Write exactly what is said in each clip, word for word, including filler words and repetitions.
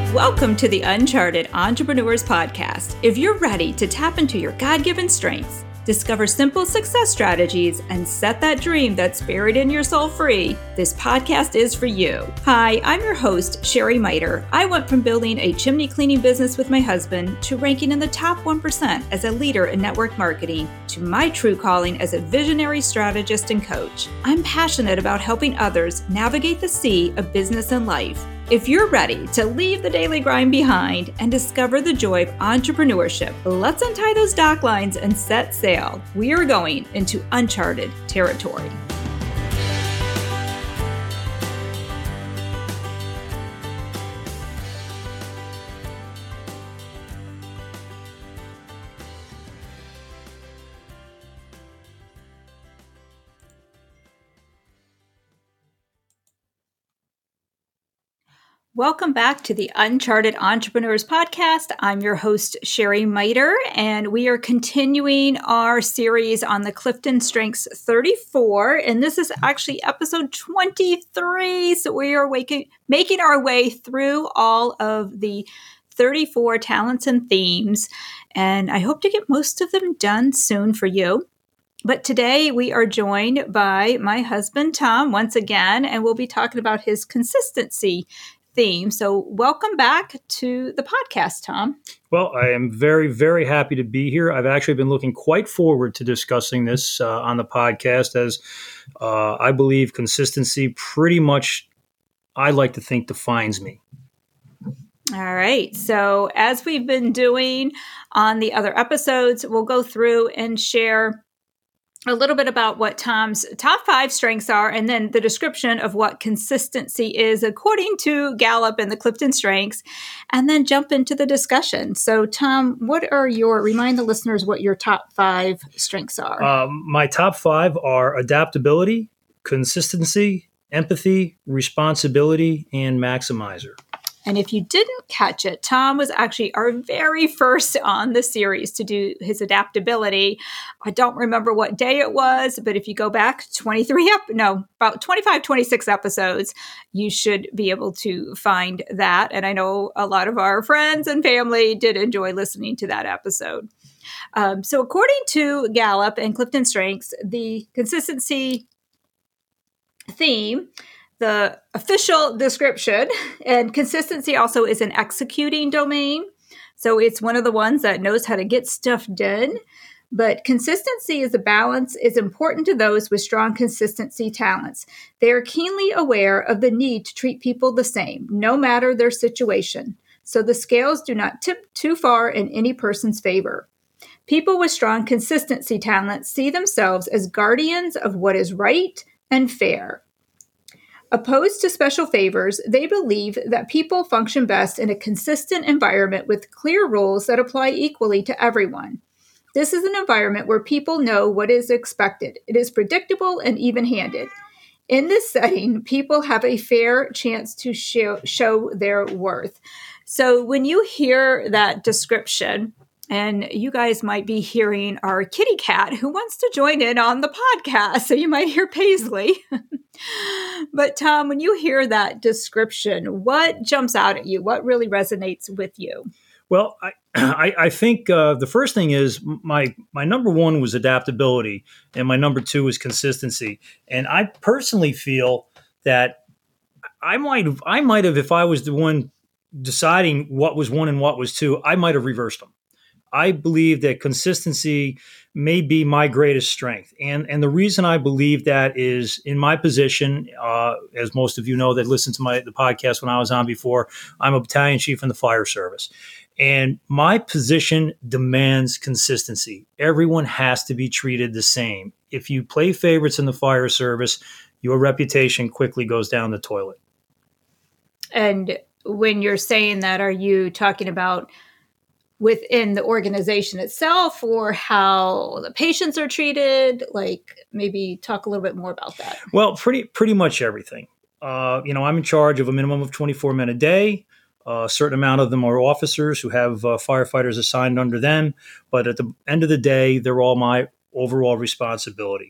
Welcome to the Uncharted Entrepreneurs Podcast. If you're ready to tap into your God-given strengths, discover simple success strategies, and set that dream that's buried in your soul free, this podcast is for you. Hi, I'm your host, Sherry Miter. I went from building a chimney cleaning business with my husband to ranking in the top one percent as a leader in network marketing to my true calling as a visionary strategist and coach. I'm passionate about helping others navigate the sea of business and life. If you're ready to leave the daily grind behind and discover the joy of entrepreneurship, let's untie those dock lines and set sail. We are going into uncharted territory. Welcome back to the Uncharted Entrepreneurs Podcast. I'm your host, Sherry Miter, and we are continuing our series on the Clifton Strengths thirty-four, and this is actually episode twenty-three, so we are waking, making our way through all of the thirty-four talents and themes, and I hope to get most of them done soon for you. But today we are joined by my husband, Tom, once again, and we'll be talking about his consistency theme. So welcome back to the podcast, Tom. Well, I am very, very happy to be here. I've actually been looking quite forward to discussing this uh, on the podcast as uh, I believe consistency pretty much, I like to think, defines me. All right. So as we've been doing on the other episodes, we'll go through and share a little bit about what Tom's top five strengths are, and then the description of what consistency is according to Gallup and the Clifton Strengths, and then jump into the discussion. So, Tom, what are your, remind the listeners what your top five strengths are. Um, my top five are adaptability, consistency, empathy, responsibility, and maximizer. And if you didn't catch it, Tom was actually our very first on the series to do his adaptability. I don't remember what day it was, but if you go back twenty-three, up, no, about twenty-five, twenty-six episodes, you should be able to find that. And I know a lot of our friends and family did enjoy listening to that episode. Um, so according to Gallup and Clifton Strengths, the consistency theme, the official description, and consistency also is an executing domain. So it's one of the ones that knows how to get stuff done. But consistency as a balance is important to those with strong consistency talents. They are keenly aware of the need to treat people the same, no matter their situation. So the scales do not tip too far in any person's favor. People with strong consistency talents see themselves as guardians of what is right and fair. Opposed to special favors, they believe that people function best in a consistent environment with clear rules that apply equally to everyone. This is an environment where people know what is expected. It is predictable and even-handed. In this setting, people have a fair chance to show, show their worth. So when you hear that description, and you guys might be hearing our kitty cat who wants to join in on the podcast. So you might hear Paisley. But Tom, when you hear that description, what jumps out at you? What really resonates with you? Well, I I, I think uh, the first thing is my my number one was adaptability, and my number two was consistency. And I personally feel that I might have, I might have, if I was the one deciding what was one and what was two, I might have reversed them. I believe that consistency may be my greatest strength. And, and the reason I believe that is in my position, uh, as most of you know that listened to my the podcast when I was on before, I'm a battalion chief in the fire service. And my position demands consistency. Everyone has to be treated the same. If you play favorites in the fire service, your reputation quickly goes down the toilet. And when you're saying that, are you talking about within the organization itself or how the patients are treated? Like maybe talk a little bit more about that. Well, pretty pretty much everything. Uh, you know, I'm in charge of a minimum of twenty-four men a day. Uh, a certain amount of them are officers who have uh, firefighters assigned under them. But at the end of the day, they're all my overall responsibility.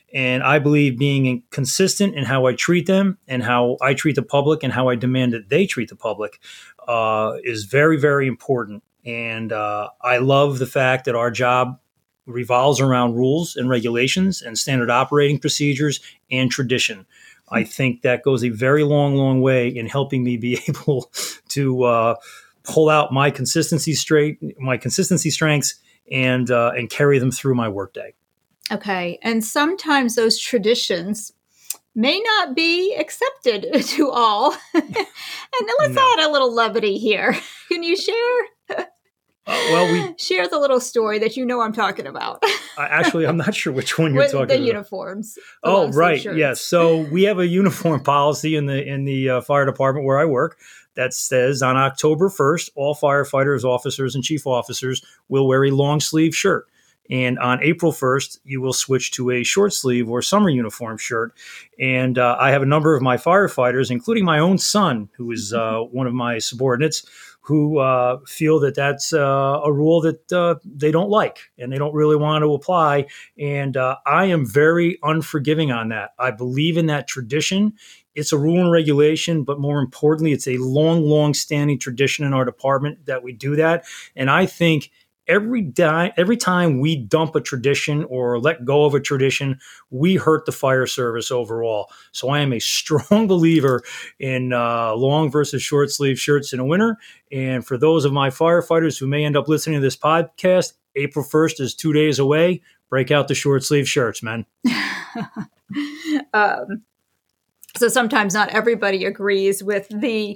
And I believe being consistent in how I treat them and how I treat the public and how I demand that they treat the public uh, is very, very important. And uh, I love the fact that our job revolves around rules and regulations and standard operating procedures and tradition. I think that goes a very long, long way in helping me be able to uh, pull out my consistency straight, my consistency strengths, and uh, and carry them through my workday. Okay, and sometimes those traditions may not be accepted to all. And let's no. add a little levity here. Can you share? Uh, well, we share the little story that you know I'm talking about. I, actually, I'm not sure which one you're With talking the about. Uniforms. The oh, right. Yes. Yeah. So we have a uniform policy in the in the uh, fire department where I work that says on October first, all firefighters, officers, and chief officers will wear a long sleeve shirt. And on April first, you will switch to a short sleeve or summer uniform shirt. And uh, I have a number of my firefighters, including my own son, who is uh, one of my subordinates, who uh, feel that that's uh, a rule that uh, they don't like and they don't really want to apply. And uh, I am very unforgiving on that. I believe in that tradition. It's a rule and regulation, but more importantly, it's a long, long standing tradition in our department that we do that. And I think Every, di- every time we dump a tradition or let go of a tradition, we hurt the fire service overall. So I am a strong believer in uh, long versus short sleeve shirts in the winter. And for those of my firefighters who may end up listening to this podcast, April first is two days away. Break out the short sleeve shirts, man. um, so sometimes not everybody agrees with the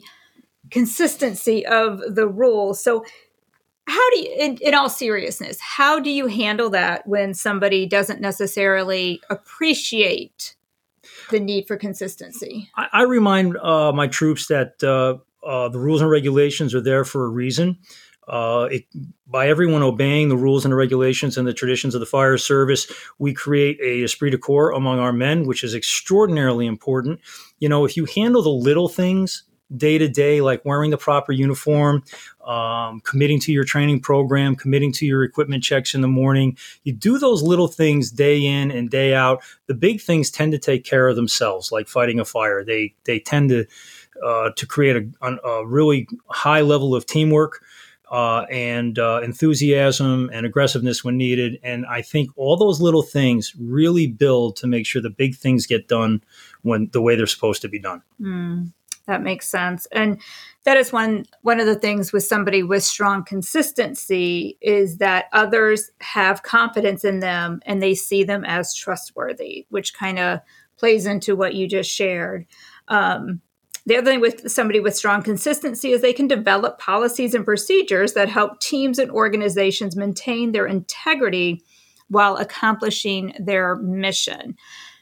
consistency of the rule. So how do you, in, in all seriousness, how do you handle that when somebody doesn't necessarily appreciate the need for consistency? I, I remind uh, my troops that uh, uh, the rules and regulations are there for a reason. Uh, it, by everyone obeying the rules and the regulations and the traditions of the fire service, we create a esprit de corps among our men, which is extraordinarily important. You know, if you handle the little things day to day, like wearing the proper uniform, um, committing to your training program, committing to your equipment checks in the morning. You do those little things day in and day out. The big things tend to take care of themselves, like fighting a fire. They they tend to uh, to create a, a really high level of teamwork uh, and uh, enthusiasm and aggressiveness when needed. And I think all those little things really build to make sure the big things get done when the way they're supposed to be done. Mm. That makes sense. And that is one one of the things with somebody with strong consistency is that others have confidence in them and they see them as trustworthy, which kind of plays into what you just shared. Um, the other thing with somebody with strong consistency is they can develop policies and procedures that help teams and organizations maintain their integrity while accomplishing their mission.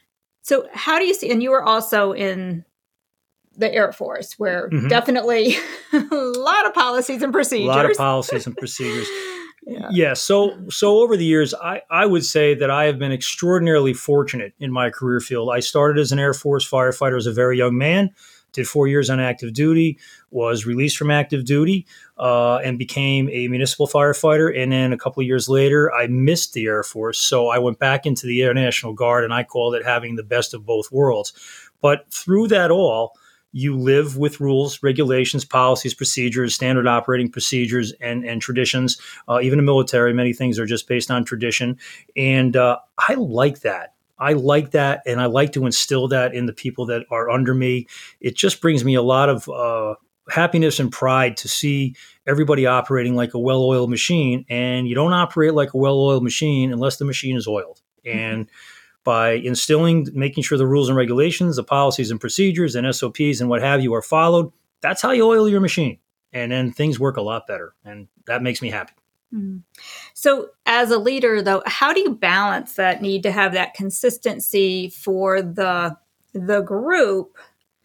So how do you see, and you were also in the Air Force, where mm-hmm. definitely a lot of policies and procedures. A lot of policies and procedures. yeah. yeah. So, so over the years, I, I would say that I have been extraordinarily fortunate in my career field. I started as an Air Force firefighter as a very young man, did four years on active duty, was released from active duty, uh, and became a municipal firefighter. And then a couple of years later, I missed the Air Force. So I went back into the Air National Guard, and I called it having the best of both worlds. But through that all, you live with rules, regulations, policies, procedures, standard operating procedures, and, and traditions. Uh, even in the military, many things are just based on tradition. And uh, I like that. I like that, and I like to instill that in the people that are under me. It just brings me a lot of uh, happiness and pride to see everybody operating like a well-oiled machine. And you don't operate like a well-oiled machine unless the machine is oiled. And by instilling, making sure the rules and regulations, the policies and procedures and S O Ps and what have you are followed, that's how you oil your machine. And then things work a lot better. And that makes me happy. Mm-hmm. So as a leader, though, how do you balance that need to have that consistency for the the group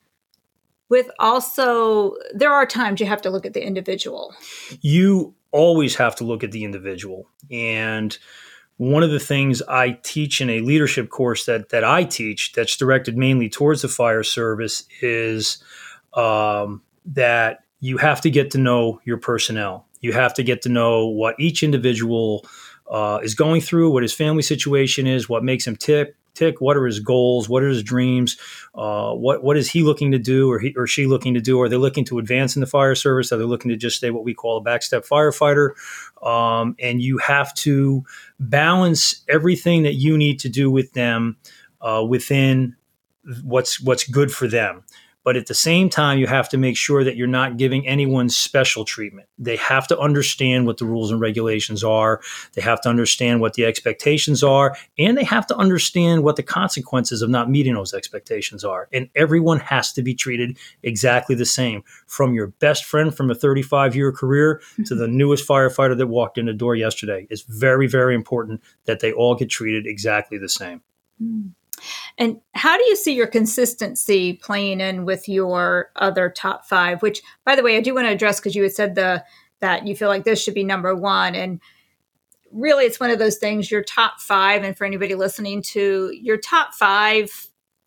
with also, there are times you have to look at the individual? You always have to look at the individual. And one of the things I teach in a leadership course that that I teach that's directed mainly towards the fire service is um, that you have to get to know your personnel. You have to get to know what each individual uh, is going through, what his family situation is, what makes him tick, tick? What are his goals? What are his dreams? Uh, what what is he looking to do, or he or she looking to do? Are they looking to advance in the fire service? Are they looking to just stay what we call a backstep firefighter? Um, and you have to balance everything that you need to do with them uh, within what's what's good for them. But at the same time, you have to make sure that you're not giving anyone special treatment. They have to understand what the rules and regulations are. They have to understand what the expectations are, and they have to understand what the consequences of not meeting those expectations are. And everyone has to be treated exactly the same, from your best friend from a thirty-five-year career to the newest firefighter that walked in the door yesterday. It's very, very important that they all get treated exactly the same. Mm. And how do you see your consistency playing in with your other top five? Which, by the way, I do want to address, because you had said the that you feel like this should be number one. And really, it's one of those things, your top five, and for anybody listening to, your top five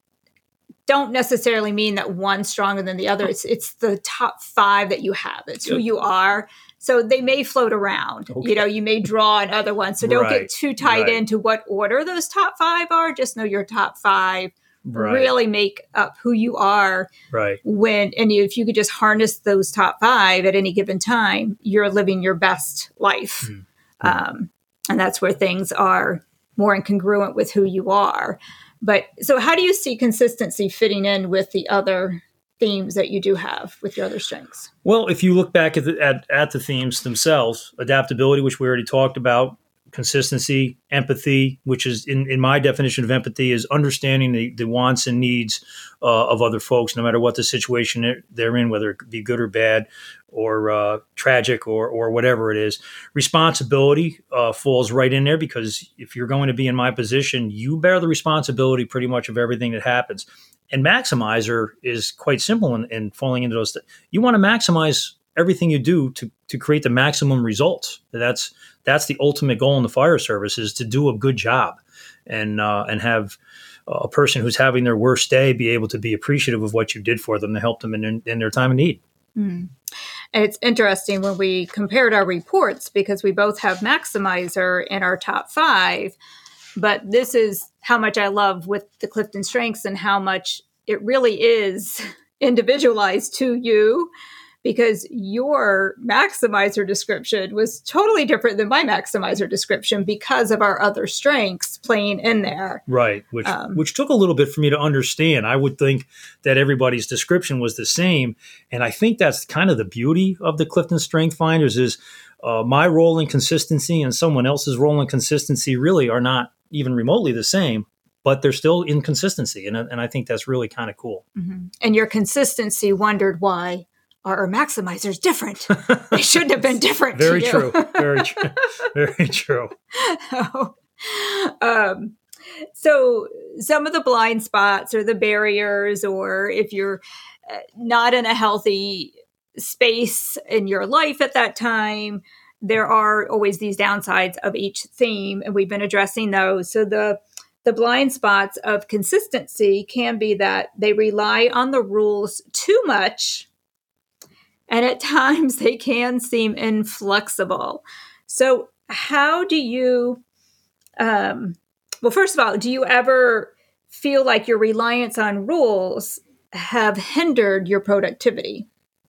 don't necessarily mean that one's stronger than the other. It's it's the top five that you have. It's who you are. So they may float around. Okay. You know, you may draw on other ones. So don't right. get too tied right. into what order those top five are. Just know your top five right. really make up who you are. Right. When and if you could just harness those top five at any given time, you're living your best life. Mm-hmm. Um, and that's where things are more incongruent with who you are. But so how do you see consistency fitting in with the other themes that you do have with your other strengths? Well, if you look back at the, at, at the themes themselves, adaptability, which we already talked about, consistency, empathy, which is in, in my definition of empathy is understanding the, the wants and needs uh, of other folks, no matter what the situation they're in, whether it be good or bad or uh, tragic or or whatever it is. Responsibility uh, falls right in there, because if you're going to be in my position, you bear the responsibility pretty much of everything that happens. And maximizer is quite simple in, in falling into those. Th- you want to maximize everything you do to to create the maximum results. That's that's the ultimate goal in the fire service, is to do a good job and uh, and have a person who's having their worst day be able to be appreciative of what you did for them to help them in, in their time of need. Mm. And it's interesting when we compared our reports, because we both have maximizer in our top five. But this is how much I love with the Clifton Strengths and how much it really is individualized to you, because your maximizer description was totally different than my maximizer description because of our other strengths playing in there. Right, which um, which took a little bit for me to understand. I would think that everybody's description was the same. And I think that's kind of the beauty of the Clifton Strength Finders is uh, my role in consistency and someone else's role in consistency really are not even remotely the same, but they're still inconsistency. And, and I think that's really kind of cool. Mm-hmm. And your consistency wondered why are our maximizers different? They shouldn't have been different. Very true. Very true. Very true. oh. um, so some of the blind spots or the barriers, or if you're not in a healthy space in your life at that time, there are always these downsides of each theme, and we've been addressing those. So the the blind spots of consistency can be that they rely on the rules too much, and at times they can seem inflexible. So how do you, um, well, first of all, do you ever feel like your reliance on rules have hindered your productivity?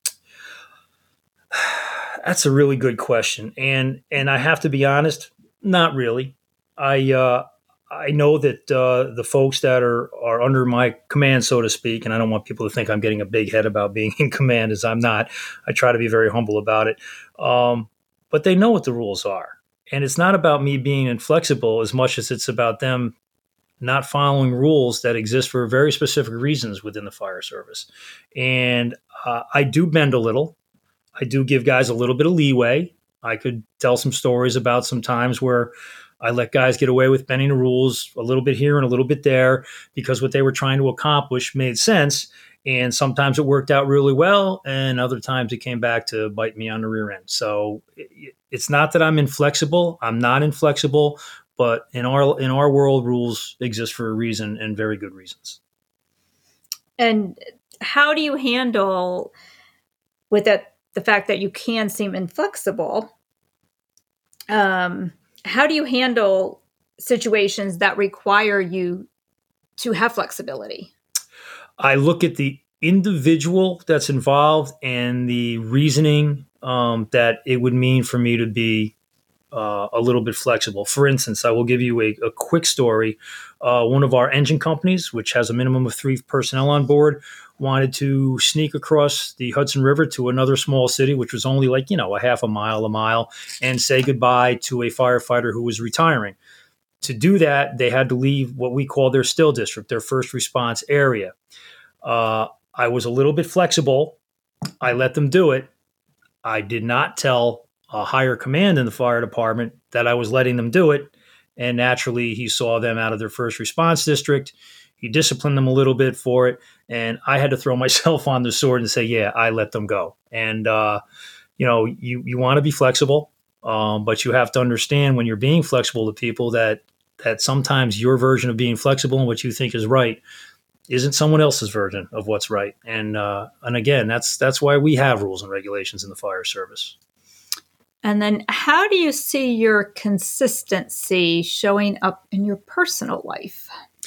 That's a really good question. And and I have to be honest, not really. I uh, I know that uh, the folks that are, are under my command, so to speak, and I don't want people to think I'm getting a big head about being in command, as I'm not. I try to be very humble about it. Um, but they know what the rules are. And it's not about me being inflexible as much as it's about them not following rules that exist for very specific reasons within the fire service. And uh, I do bend a little. I do give guys a little bit of leeway. I could tell some stories about some times where I let guys get away with bending the rules a little bit here and a little bit there because what they were trying to accomplish made sense. And sometimes it worked out really well, and other times it came back to bite me on the rear end. So it's not that I'm inflexible. I'm not inflexible, but in our in our world, rules exist for a reason, and very good reasons. And how do you handle with that? The fact that you can seem inflexible, um, how do you handle situations that require you to have flexibility? I look at the individual that's involved and the reasoning um, that it would mean for me to be uh, a little bit flexible. For instance, I will give you a, a quick story. Uh, one of our engine companies, which has a minimum of three personnel on board, wanted to sneak across the Hudson River to another small city, which was only like, you know, a half a mile, a mile, and say goodbye to a firefighter who was retiring. To do that, they had to leave what we call their still district, their first response area. Uh, I was a little bit flexible. I let them do it. I did not tell a higher command in the fire department that I was letting them do it. And naturally, he saw them out of their first response district. He disciplined them a little bit for it. And I had to throw myself on the sword and say, yeah, I let them go. And, uh, you know, you, you want to be flexible, um, but you have to understand when you're being flexible to people that that sometimes your version of being flexible and what you think is right isn't someone else's version of what's right. And uh, and again, that's that's why we have rules and regulations in the fire service. And then how do you see your consistency showing up in your personal life?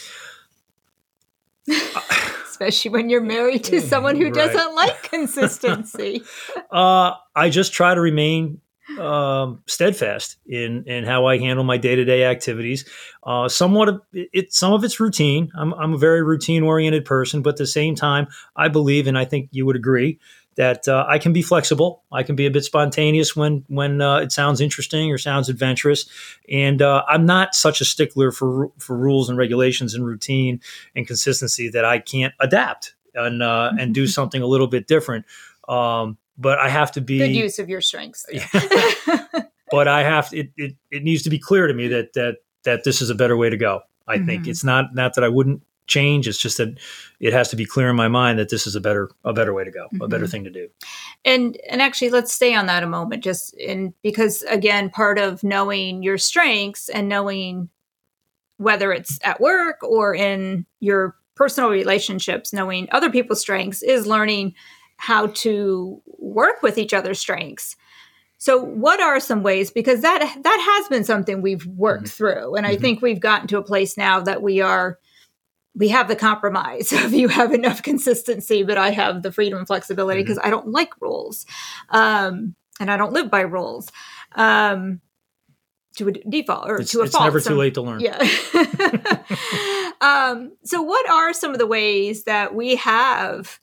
Especially when you're married to someone who Right. doesn't like consistency. Uh, I just try to remain um, steadfast in in how I handle my day to day activities. Uh, somewhat of it, some of it's routine. I'm I'm a very routine oriented person, but at the same time, I believe, and I think you would agree, that uh, I can be flexible. I can be a bit spontaneous when when uh, it sounds interesting or sounds adventurous, and uh, I'm not such a stickler for for rules and regulations and routine and consistency that I can't adapt and uh, and do something a little bit different. Um, but I have to be Good use of your strengths. but I have it, it. It needs to be clear to me that that that this is a better way to go. I mm-hmm. think it's not not that I wouldn't change. It's just that it has to be clear in my mind that this is a better a better way to go, mm-hmm. a better thing to do. And and actually, let's stay on that a moment, just in because again, part of knowing your strengths and knowing whether it's at work or in your personal relationships, knowing other people's strengths is learning how to work with each other's strengths. So what are some ways, because that that has been something we've worked mm-hmm. through. And mm-hmm. I think we've gotten to a place now that we are, we have the compromise of you have enough consistency, but I have the freedom and flexibility because mm-hmm. I don't like rules. Um, and I don't live by rules. Um, to a default or it's, to a it's fault. It's never some, too late to learn. Yeah. um, so what are some of the ways that we have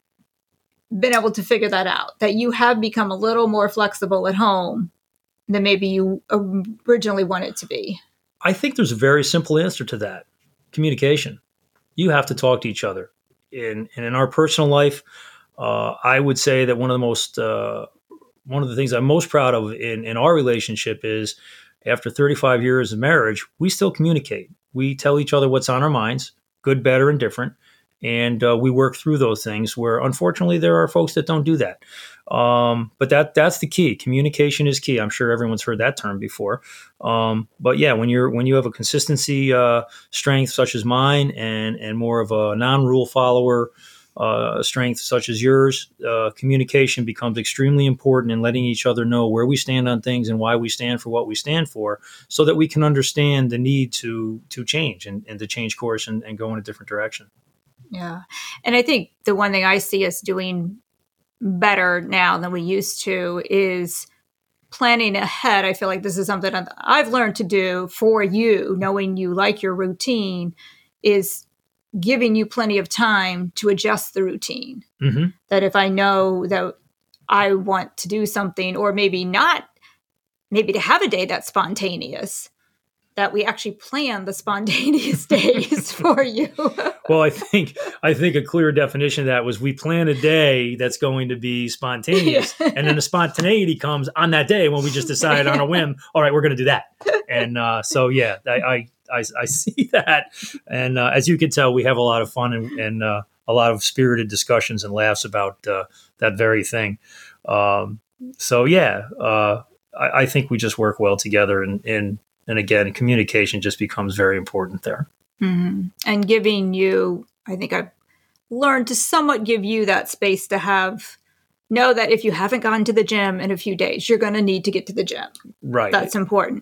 been able to figure that out, that you have become a little more flexible at home than maybe you originally wanted to be? I think there's a very simple answer to that. Communication. You have to talk to each other. In, and in our personal life, uh, I would say that one of the most, uh, one of the things I'm most proud of in, in our relationship is after thirty-five years of marriage, we still communicate. We tell each other what's on our minds, good, better, and different. And uh, we work through those things where, unfortunately, there are folks that don't do that. Um, but that that's the key. Communication is key. I'm sure everyone's heard that term before. Um, but yeah, when you're when you have a consistency uh, strength such as mine, and and more of a non-rule follower uh, strength such as yours, uh, communication becomes extremely important in letting each other know where we stand on things and why we stand for what we stand for, so that we can understand the need to to change and, and to change course and, and go in a different direction. Yeah. And I think the one thing I see us doing better now than we used to is planning ahead. I feel like this is something I've learned to do for you, knowing you like your routine, is giving you plenty of time to adjust the routine. Mm-hmm. That if I know that I want to do something, or maybe not, maybe to have a day that's spontaneous, that we actually plan the spontaneous days for you. Well, I think I think a clear definition of that was we plan a day that's going to be spontaneous, yeah. and then the spontaneity comes on that day when we just decide on a whim, all right, we're going to do that. And uh, so, yeah, I, I, I, I see that. And uh, as you can tell, we have a lot of fun and, and uh, a lot of spirited discussions and laughs about uh, that very thing. Um, so, yeah, uh, I, I think we just work well together, and, and And again, communication just becomes very important there. Mm-hmm. And giving you, I think I've learned to somewhat give you that space to have, know that if you haven't gone to the gym in a few days, you're going to need to get to the gym. Right. That's important.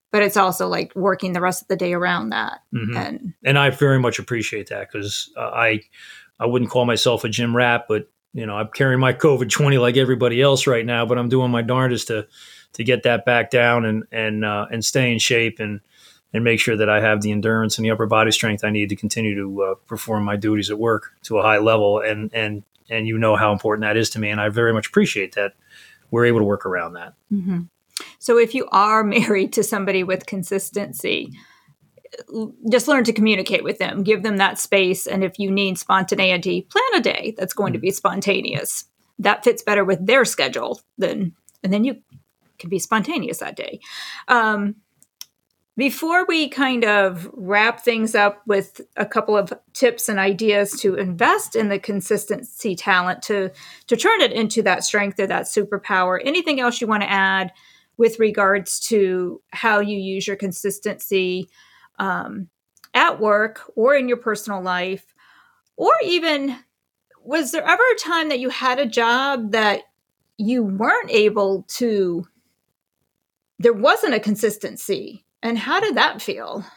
but it's also like working the rest of the day around that. Mm-hmm. And and I very much appreciate that, because uh, I I wouldn't call myself a gym rat, but you know, I'm carrying my COVID twenty like everybody else right now, but I'm doing my darndest to to get that back down and and uh, and stay in shape and and make sure that I have the endurance and the upper body strength I need to continue to uh, perform my duties at work to a high level. And and and you know how important that is to me, and I very much appreciate that we're able to work around that. Mm-hmm. So if you are married to somebody with consistency, just learn to communicate with them, give them that space. And if you need spontaneity, plan a day that's going mm-hmm. to be spontaneous. That fits better with their schedule than, and then you can be spontaneous that day. Um, before we kind of wrap things up with a couple of tips and ideas to invest in the consistency talent to, to turn it into that strength or that superpower, anything else you want to add with regards to how you use your consistency um, at work or in your personal life? Or even, was there ever a time that you had a job that you weren't able to, there wasn't a consistency? And how did that feel?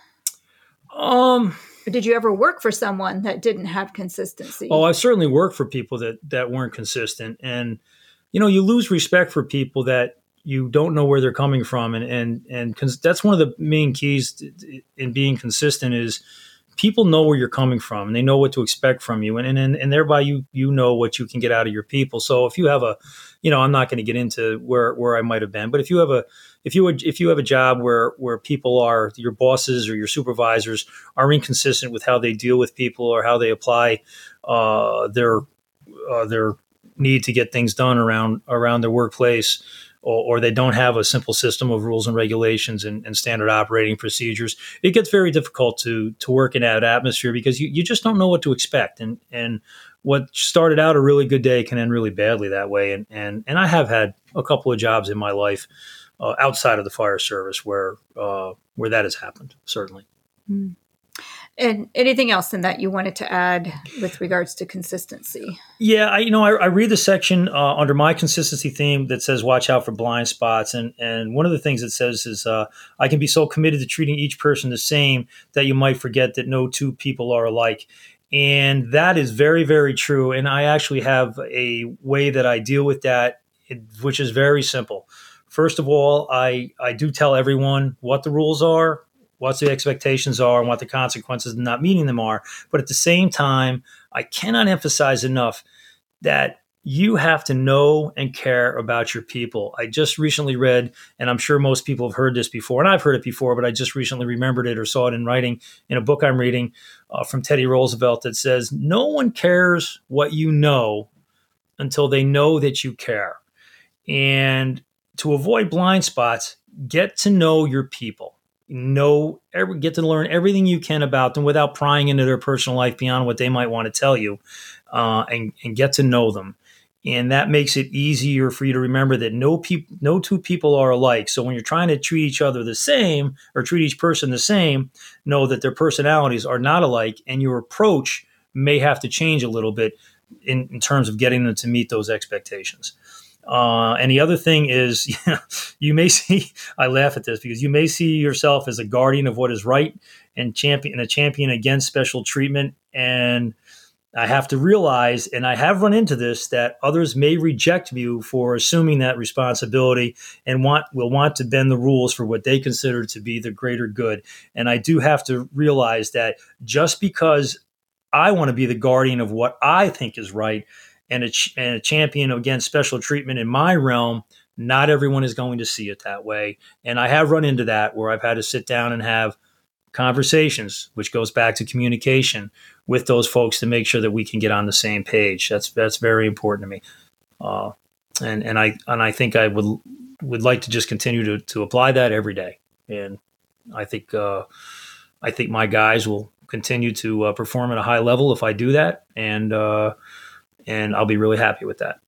Um, or did you ever work for someone that didn't have consistency? Oh, I've certainly worked for people that, that weren't consistent. And, you know, you lose respect for people that you don't know where they're coming from. And, and, and cons- that's one of the main keys to, in being consistent is people know where you're coming from and they know what to expect from you. And, and, and thereby you, you know what you can get out of your people. So if you have a, you know, I'm not going to get into where, where I might've been, but if you have a, if you would, if you have a job where, where people are, your bosses or your supervisors are inconsistent with how they deal with people or how they apply uh, their, uh, their need to get things done around, around their workplace, or, or they don't have a simple system of rules and regulations and, and standard operating procedures, it gets very difficult to to work in that atmosphere because you, you just don't know what to expect. And and what started out a really good day can end really badly that way. And and and I have had a couple of jobs in my life uh, outside of the fire service where uh, where that has happened, certainly. Mm. And anything else in that you wanted to add with regards to consistency? Yeah, I, you know, I, I read the section uh, under my consistency theme that says watch out for blind spots. And, and one of the things it says is uh, I can be so committed to treating each person the same that you might forget that no two people are alike. And that is very, very true. And I actually have a way that I deal with that, which is very simple. First of all, I, I do tell everyone what the rules are, what the expectations are, and what the consequences of not meeting them are. But at the same time, I cannot emphasize enough that you have to know and care about your people. I just recently read, and I'm sure most people have heard this before, and I've heard it before, but I just recently remembered it or saw it in writing in a book I'm reading uh, from Teddy Roosevelt that says, no one cares what you know until they know that you care. And to avoid blind spots, get to know your people. Know, every, get to learn everything you can about them without prying into their personal life beyond what they might want to tell you, uh, and, and get to know them. And that makes it easier for you to remember that no peop- no two people are alike. So when you're trying to treat each other the same or treat each person the same, know that their personalities are not alike and your approach may have to change a little bit in, in terms of getting them to meet those expectations. Uh, and the other thing is, you know, you may see, I laugh at this because you may see yourself as a guardian of what is right and champion, a champion against special treatment. And I have to realize, and I have run into this, that others may reject you for assuming that responsibility and want will want to bend the rules for what they consider to be the greater good. And I do have to realize that just because I want to be the guardian of what I think is right, and a, ch- and a champion against special treatment in my realm, not everyone is going to see it that way. And I have run into that where I've had to sit down and have conversations, which goes back to communication with those folks to make sure that we can get on the same page. That's that's very important to me. Uh, and and I and I think I would would like to just continue to to apply that every day. And I think uh, I think my guys will continue to uh, perform at a high level if I do that. And uh, And I'll be really happy with that.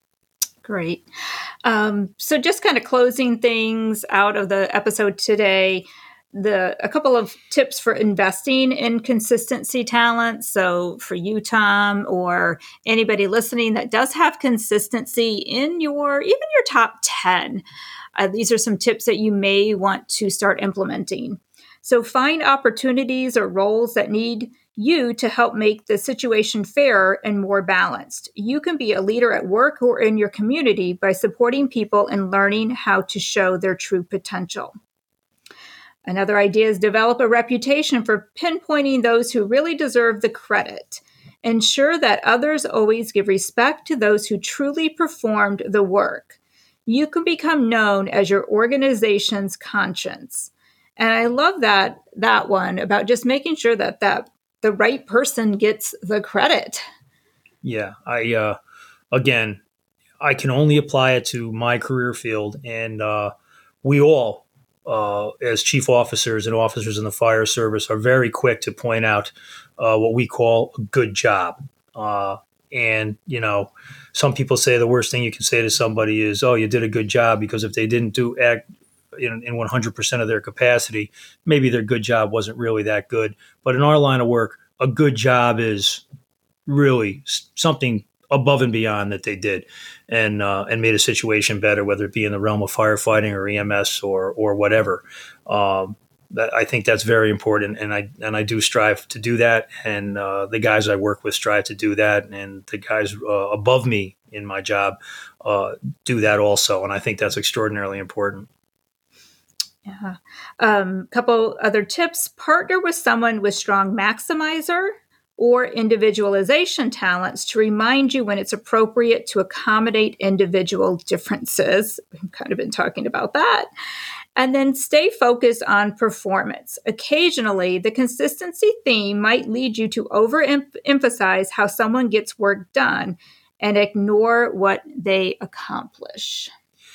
Great. Um, so just kind of closing things out of the episode today, the a couple of tips for investing in consistency talent. So for you, Tom, or anybody listening that does have consistency in your even your top ten, uh, these are some tips that you may want to start implementing. So find opportunities or roles that need you to help make the situation fairer and more balanced. You can be a leader at work or in your community by supporting people and learning how to show their true potential. Another idea is develop a reputation for pinpointing those who really deserve the credit. Ensure that others always give respect to those who truly performed the work. You can become known as your organization's conscience. And I love that that one about just making sure that, that the right person gets the credit. Yeah, I uh, again, I can only apply it to my career field, and uh, we all, uh, as chief officers and officers in the fire service, are very quick to point out uh, what we call a good job. Uh, and you know, some people say the worst thing you can say to somebody is, "Oh, you did a good job," because if they didn't do act in, in one hundred percent of their capacity, maybe their good job wasn't really that good. But in our line of work, a good job is really something above and beyond that they did, and uh, and made a situation better, whether it be in the realm of firefighting or E M S or or whatever. Um, that, I think that's very important, and I and I do strive to do that, and uh, the guys I work with strive to do that, and the guys uh, above me in my job uh, do that also, and I think that's extraordinarily important. Yeah. Um, couple other tips: partner with someone with strong maximizer or individualization talents to remind you when it's appropriate to accommodate individual differences. We've kind of been talking about that. And then stay focused on performance. Occasionally, the consistency theme might lead you to overemphasize how someone gets work done and ignore what they accomplish.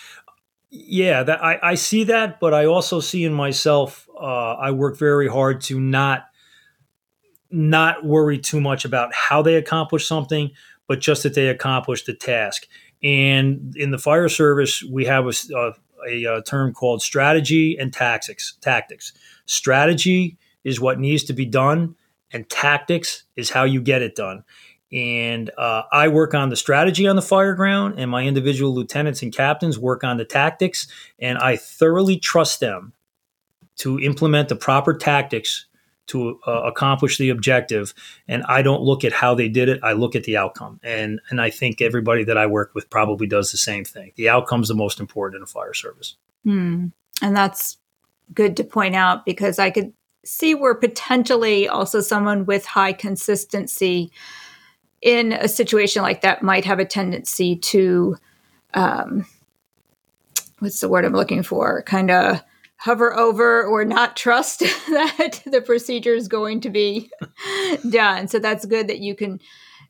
Yeah, that I, I see that, but I also see in myself, uh, I work very hard to not not worry too much about how they accomplish something, but just that they accomplish the task. And in the fire service, we have a, a, a term called strategy and tactics. Tactics. Strategy is what needs to be done, and tactics is how you get it done. And uh, I work on the strategy on the fire ground, and my individual lieutenants and captains work on the tactics. And I thoroughly trust them to implement the proper tactics to uh, accomplish the objective. And I don't look at how they did it. I look at the outcome. And and I think everybody that I work with probably does the same thing. The outcome's the most important in a fire service. Hmm. And that's good to point out, because I could see where potentially also someone with high consistency in a situation like that might have a tendency to, um, what's the word I'm looking for? Kind of hover over or not trust that the procedure is going to be done. So that's good that you can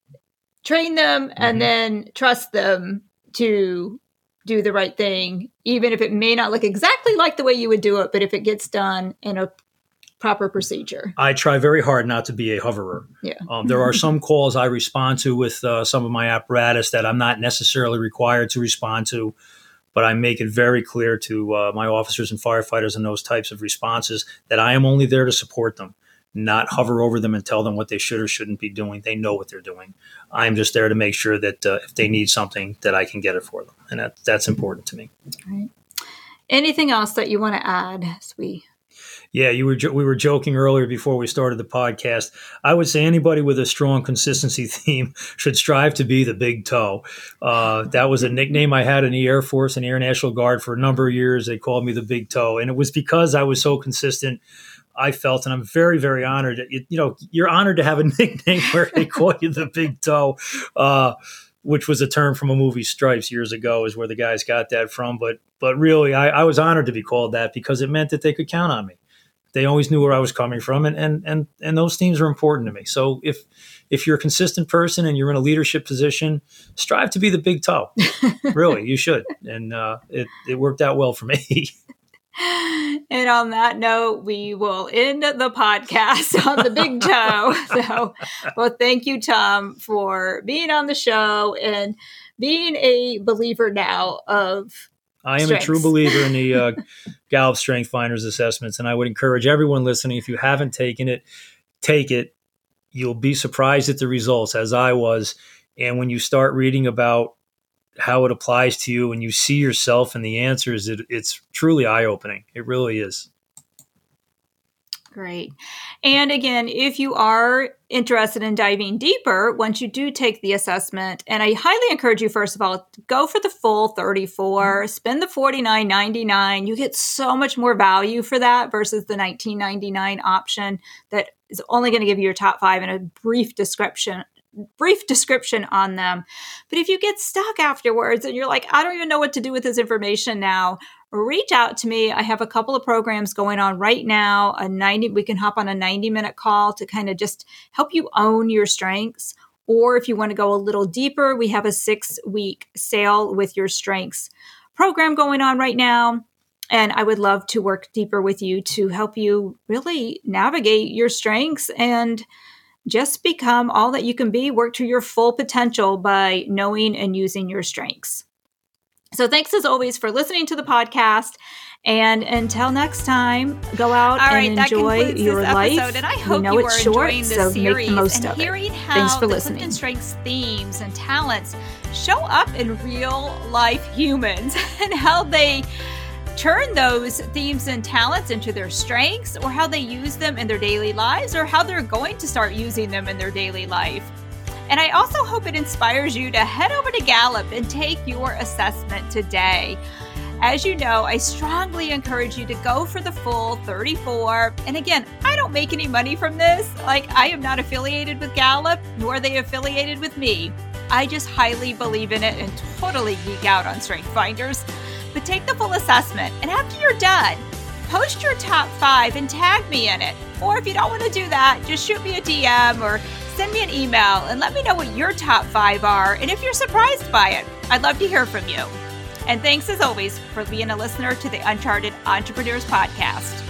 train them and mm-hmm. then trust them to do the right thing, even if it may not look exactly like the way you would do it, but if it gets done in a proper procedure. I try very hard not to be a hoverer. Yeah. Um, there are some calls I respond to with uh, some of my apparatus that I'm not necessarily required to respond to, but I make it very clear to uh, my officers and firefighters in those types of responses that I am only there to support them, not hover over them and tell them what they should or shouldn't be doing. They know what they're doing. I'm just there to make sure that uh, if they need something, that I can get it for them. And that, that's important to me. Right. Anything else that you want to add as we... Yeah, you were jo- we were joking earlier before we started the podcast. I would say anybody with a strong consistency theme should strive to be the big toe. Uh, that was a nickname I had in the Air Force and Air National Guard for a number of years. They called me the big toe, and it was because I was so consistent. I felt, and I'm very, very honored. That you, you know, you're honored to have a nickname where they call you the big toe, uh, which was a term from a movie, Stripes, years ago, is where the guys got that from. But but really, I, I was honored to be called that because it meant that they could count on me. They always knew where I was coming from, and and and and those themes are important to me. So if if you're a consistent person and you're in a leadership position, strive to be the big toe. Really, you should. And uh, it it worked out well for me. And on that note, we will end the podcast on the big toe. So, well, thank you, Tom, for being on the show and being a believer now of I am strengths. a true believer in the uh, Gallup Strength Finders assessments, and I would encourage everyone listening, if you haven't taken it, take it. You'll be surprised at the results, as I was. And when you start reading about how it applies to you and you see yourself in the answers, it, it's truly eye-opening. It really is. Great. And again, if you are interested in diving deeper, once you do take the assessment, and I highly encourage you, first of all, go for the full thirty-four, spend the forty-nine ninety-nine. You get so much more value for that versus the nineteen ninety-nine option that is only going to give you your top five and a brief description brief description on them. But if you get stuck afterwards and you're like, I don't even know what to do with this information now, reach out to me. I have a couple of programs going on right now. A ninety, we can hop on a ninety minute call to kind of just help you own your strengths. Or if you want to go a little deeper, we have a six week Sail with Your Strengths program going on right now. And I would love to work deeper with you to help you really navigate your strengths and just become all that you can be, work to your full potential by knowing and using your strengths. So thanks as always for listening to the podcast. And until next time, go out All right, and enjoy your life. And I we hope know you it's are short, enjoying this so series make the most and of hearing it. how Thanks for the listening. Clifton Strengths themes and talents show up in real life humans and how they turn those themes and talents into their strengths, or how they use them in their daily lives, or how they're going to start using them in their daily life. And I also hope it inspires you to head over to Gallup and take your assessment today. As you know, I strongly encourage you to go for the full thirty-four. And again, I don't make any money from this. Like, I am not affiliated with Gallup, nor are they affiliated with me. I just highly believe in it and totally geek out on Strength Finders. But take the full assessment, and after you're done, post your top five and tag me in it. Or if you don't want to do that, just shoot me a D M or send me an email and let me know what your top five are and if you're surprised by it. I'd love to hear from you. And thanks as always for being a listener to the Uncharted Entrepreneurs Podcast.